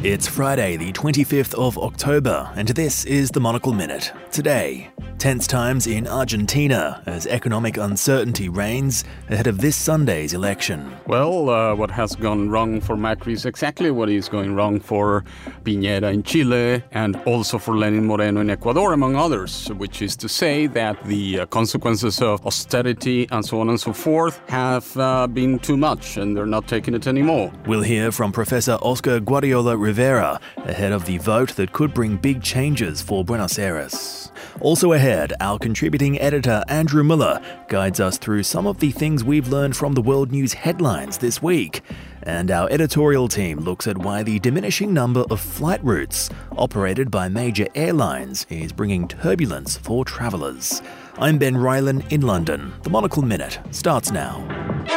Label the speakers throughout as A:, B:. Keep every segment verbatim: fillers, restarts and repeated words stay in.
A: It's Friday, the twenty-fifth of October, and this is the Monocle Minute. Today, tense times in Argentina as economic uncertainty reigns ahead of this Sunday's election.
B: Well, uh, what has gone wrong for Macri is exactly what is going wrong for Piñera in Chile and also for Lenin Moreno in Ecuador, among others, which is to say that the uh, consequences of austerity and so on and so forth have uh, been too much and they're not taking it anymore.
A: We'll hear from Professor Oscar Guardiola Rivera ahead of the vote that could bring big changes for Buenos Aires. Also ahead, our contributing editor Andrew Muller guides us through some of the things we've learned from the world news headlines this week. And our editorial team looks at why the diminishing number of flight routes operated by major airlines is bringing turbulence for travellers. I'm Ben Rylan in London. The Monocle Minute starts now.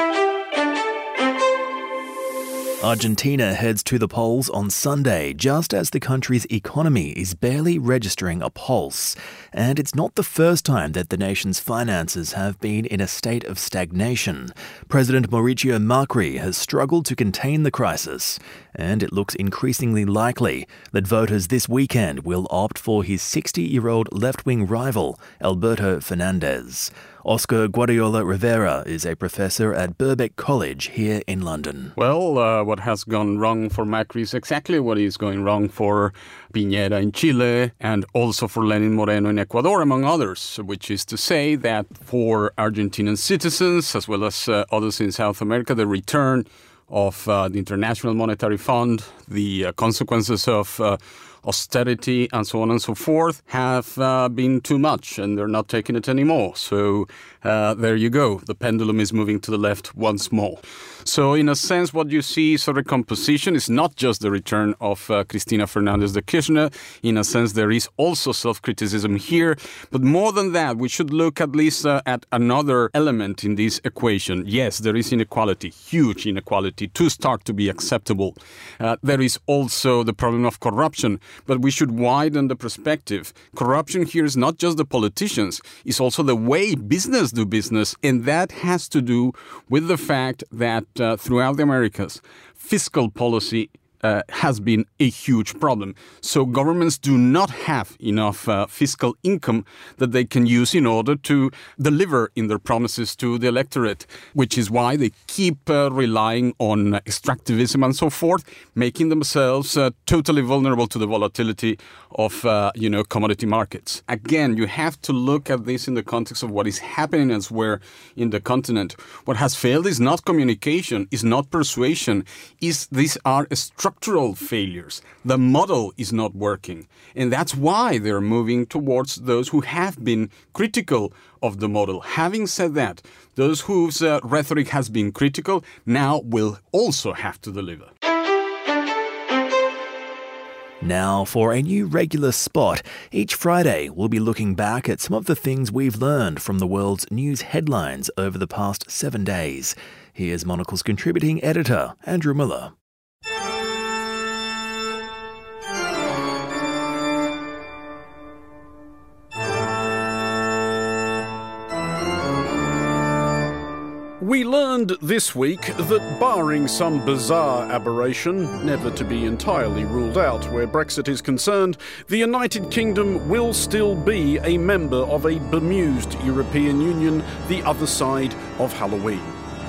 A: Argentina heads to the polls on Sunday, just as the country's economy is barely registering a pulse. And it's not the first time that the nation's finances have been in a state of stagnation. President Mauricio Macri has struggled to contain the crisis, and it looks increasingly likely that voters this weekend will opt for his sixty-year-old left-wing rival, Alberto Fernandez. Oscar Guardiola Rivera is a professor at Birkbeck College here in London.
B: Well, uh, what has gone wrong for Macri is exactly what is going wrong for Piñera in Chile and also for Lenin Moreno in Ecuador, among others, which is to say that for Argentinian citizens, as well as uh, others in South America, the return of uh, the International Monetary Fund, the uh, consequences of uh, austerity and so on and so forth have uh, been too much and they're not taking it anymore. So uh, there you go. The pendulum is moving to the left once more. So in a sense, what you see sort of composition is not just the return of uh, Cristina Fernández de Kirchner. In a sense, there is also self-criticism here. But more than that, we should look at least uh, at another element in this equation. Yes, there is inequality, huge inequality, too stark to be acceptable. Uh, there is also the problem of corruption. But we should widen the perspective. Corruption here is not just the politicians, it's also the way business do business. And that has to do with the fact that uh, throughout the Americas, fiscal policy Uh, has been a huge problem. So governments do not have enough uh, fiscal income that they can use in order to deliver in their promises to the electorate, which is why they keep uh, relying on extractivism and so forth, making themselves uh, totally vulnerable to the volatility of, uh, you know, commodity markets. Again, you have to look at this in the context of what is happening elsewhere in the continent. What has failed is not communication, is not persuasion, is these are structural failures. The model is not working. And that's why they're moving towards those who have been critical of the model. Having said that, those whose uh, rhetoric has been critical now will also have to deliver.
A: Now for a new regular spot. Each Friday, we'll be looking back at some of the things we've learned from the world's news headlines over the past seven days. Here's Monocle's contributing editor, Andrew Muller.
C: We learned this week that barring some bizarre aberration, never to be entirely ruled out where Brexit is concerned, the United Kingdom will still be a member of a bemused European Union the other side of Halloween.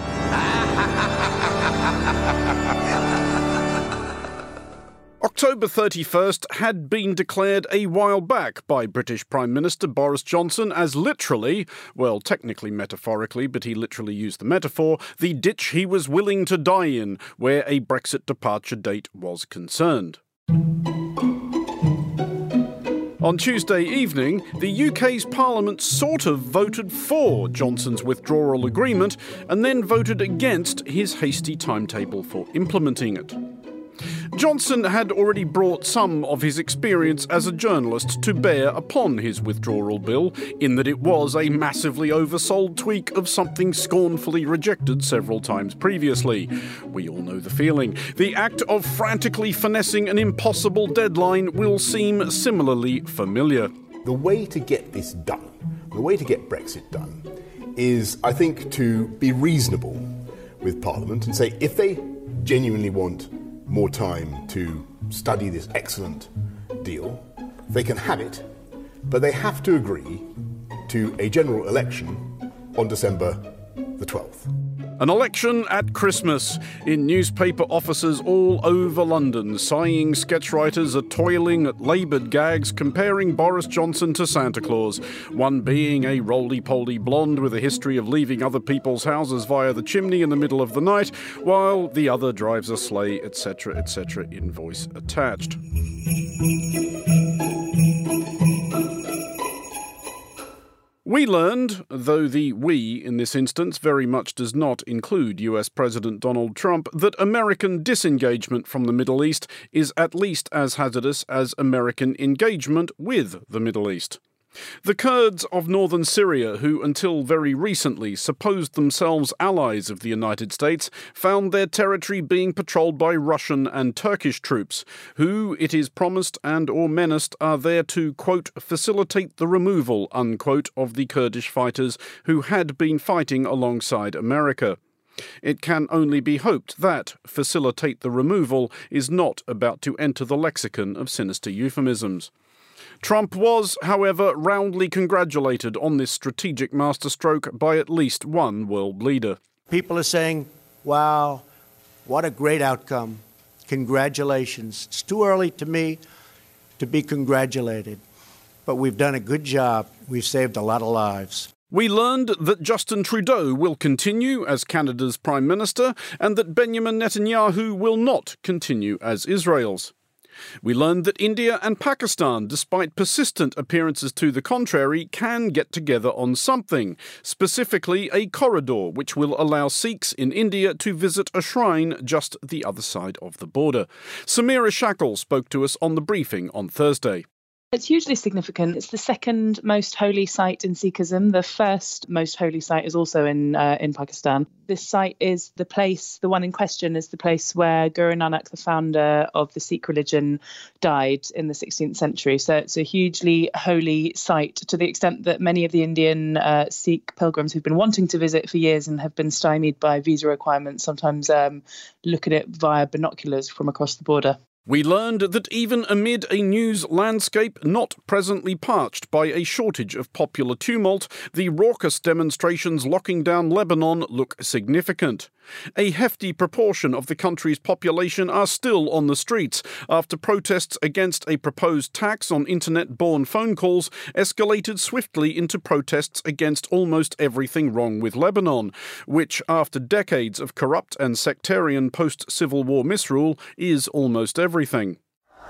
C: October thirty-first had been declared a while back by British Prime Minister Boris Johnson as literally, well, technically metaphorically, but he literally used the metaphor, the ditch he was willing to die in, where a Brexit departure date was concerned. On Tuesday evening, the U K's Parliament sort of voted for Johnson's withdrawal agreement and then voted against his hasty timetable for implementing it. Johnson had already brought some of his experience as a journalist to bear upon his withdrawal bill, in that it was a massively oversold tweak of something scornfully rejected several times previously. We all know the feeling. The act of frantically finessing an impossible deadline will seem similarly familiar.
D: The way to get this done, the way to get Brexit done, is, I think, to be reasonable with Parliament and say, if they genuinely want more time to study this excellent deal, they can have it, but they have to agree to a general election on December the twelfth.
C: An election at Christmas. In newspaper offices all over London, sighing sketchwriters are toiling at laboured gags comparing Boris Johnson to Santa Claus, one being a roly-poly blonde with a history of leaving other people's houses via the chimney in the middle of the night, while the other drives a sleigh, et cetera, et cetera, invoice attached. We learned, though the we in this instance very much does not include U S President Donald Trump, that American disengagement from the Middle East is at least as hazardous as American engagement with the Middle East. The Kurds of northern Syria, who until very recently supposed themselves allies of the United States, found their territory being patrolled by Russian and Turkish troops, who, it is promised and or menaced, are there to, quote, facilitate the removal, unquote, of the Kurdish fighters who had been fighting alongside America. It can only be hoped that facilitate the removal is not about to enter the lexicon of sinister euphemisms. Trump was, however, roundly congratulated on this strategic masterstroke by at least one world leader.
E: People are saying, wow, what a great outcome. Congratulations. It's too early to me to be congratulated, but we've done a good job. We've saved a lot of lives.
C: We learned that Justin Trudeau will continue as Canada's Prime Minister and that Benjamin Netanyahu will not continue as Israel's. We learned that India and Pakistan, despite persistent appearances to the contrary, can get together on something, specifically a corridor which will allow Sikhs in India to visit a shrine just the other side of the border. Samira Shackle spoke to us on the briefing on Thursday.
F: It's hugely significant. It's the second most holy site in Sikhism. The first most holy site is also in uh, in Pakistan. This site is the place, the one in question is the place where Guru Nanak, the founder of the Sikh religion, died in the sixteenth century. So it's a hugely holy site to the extent that many of the Indian uh, Sikh pilgrims who've been wanting to visit for years and have been stymied by visa requirements sometimes um, look at it via binoculars from across the border.
C: We learned that even amid a news landscape not presently parched by a shortage of popular tumult, the raucous demonstrations locking down Lebanon look significant. A hefty proportion of the country's population are still on the streets after protests against a proposed tax on internet-borne phone calls escalated swiftly into protests against almost everything wrong with Lebanon, which, after decades of corrupt and sectarian post-Civil War misrule, is almost everything.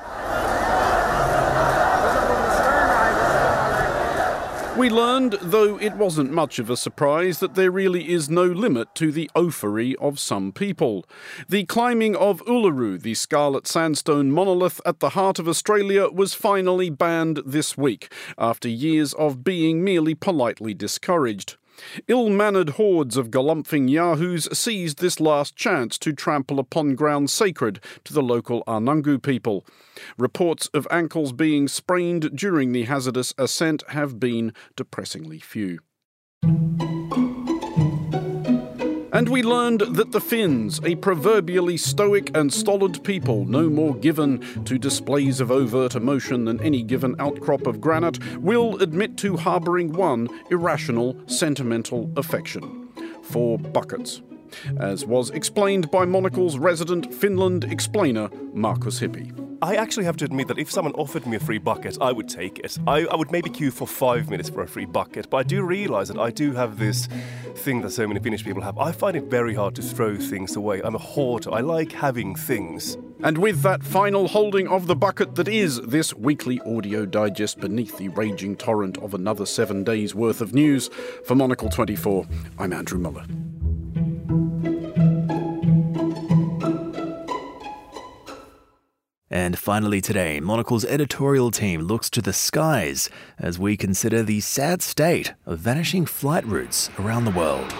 C: We learned, though it wasn't much of a surprise, that there really is no limit to the oafery of some people. The climbing of Uluru, the scarlet sandstone monolith at the heart of Australia, was finally banned this week, after years of being merely politely discouraged. Ill-mannered hordes of galumphing yahoos seized this last chance to trample upon ground sacred to the local Anangu people. Reports of ankles being sprained during the hazardous ascent have been depressingly few. And we learned that the Finns, a proverbially stoic and stolid people no more given to displays of overt emotion than any given outcrop of granite, will admit to harbouring one irrational, sentimental affection for buckets, as was explained by Monocle's resident Finland explainer, Markus Hippie.
G: I actually have to admit that if someone offered me a free bucket, I would take it. I, I would maybe queue for five minutes for a free bucket, but I do realise that I do have this thing that so many Finnish people have. I find it very hard to throw things away. I'm a hoarder. I like having things.
C: And with that final holding of the bucket that is this weekly audio digest beneath the raging torrent of another seven days' worth of news, for Monocle twenty-four, I'm Andrew Muller.
A: And finally today, Monocle's editorial team looks to the skies as we consider the sad state of vanishing flight routes around the world.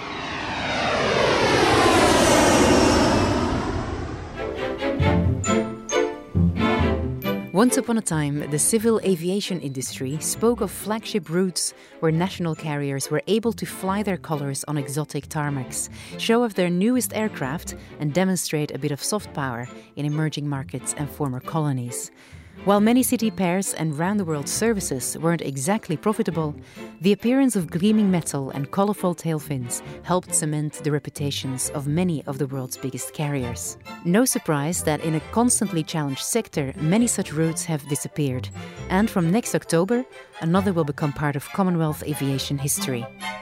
H: Once upon a time, the civil aviation industry spoke of flagship routes where national carriers were able to fly their colours on exotic tarmacs, show off their newest aircraft and demonstrate a bit of soft power in emerging markets and former colonies. While many city pairs and round-the-world services weren't exactly profitable, the appearance of gleaming metal and colourful tail fins helped cement the reputations of many of the world's biggest carriers. No surprise that in a constantly challenged sector, many such routes have disappeared. And from next October, another will become part of Commonwealth aviation history.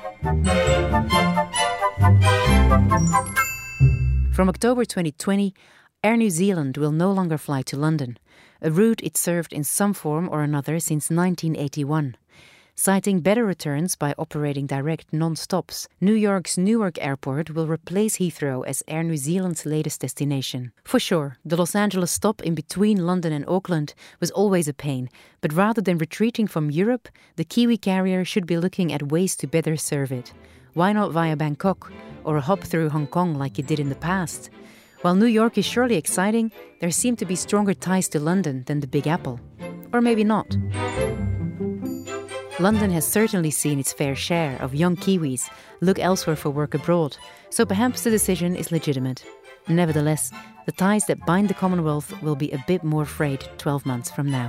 H: From October twenty twenty, Air New Zealand will no longer fly to London, a route it served in some form or another since nineteen eighty-one. Citing better returns by operating direct non-stops, New York's Newark Airport will replace Heathrow as Air New Zealand's latest destination. For sure, the Los Angeles stop in between London and Auckland was always a pain, but rather than retreating from Europe, the Kiwi carrier should be looking at ways to better serve it. Why not via Bangkok, or a hop through Hong Kong like it did in the past? While New York is surely exciting, there seem to be stronger ties to London than the Big Apple. Or maybe not. London has certainly seen its fair share of young Kiwis look elsewhere for work abroad, so perhaps the decision is legitimate. Nevertheless, the ties that bind the Commonwealth will be a bit more frayed twelve months from now.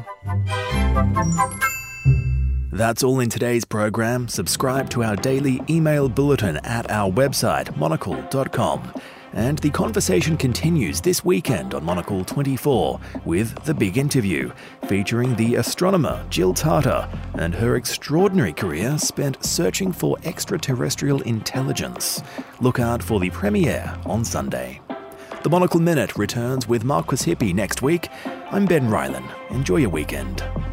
A: That's all in today's program. Subscribe to our daily email bulletin at our website, monocle dot com. And the conversation continues this weekend on Monocle twenty-four with The Big Interview, featuring the astronomer Jill Tarter and her extraordinary career spent searching for extraterrestrial intelligence. Look out for the premiere on Sunday. The Monocle Minute returns with Marquis Hippie next week. I'm Ben Ryland. Enjoy your weekend.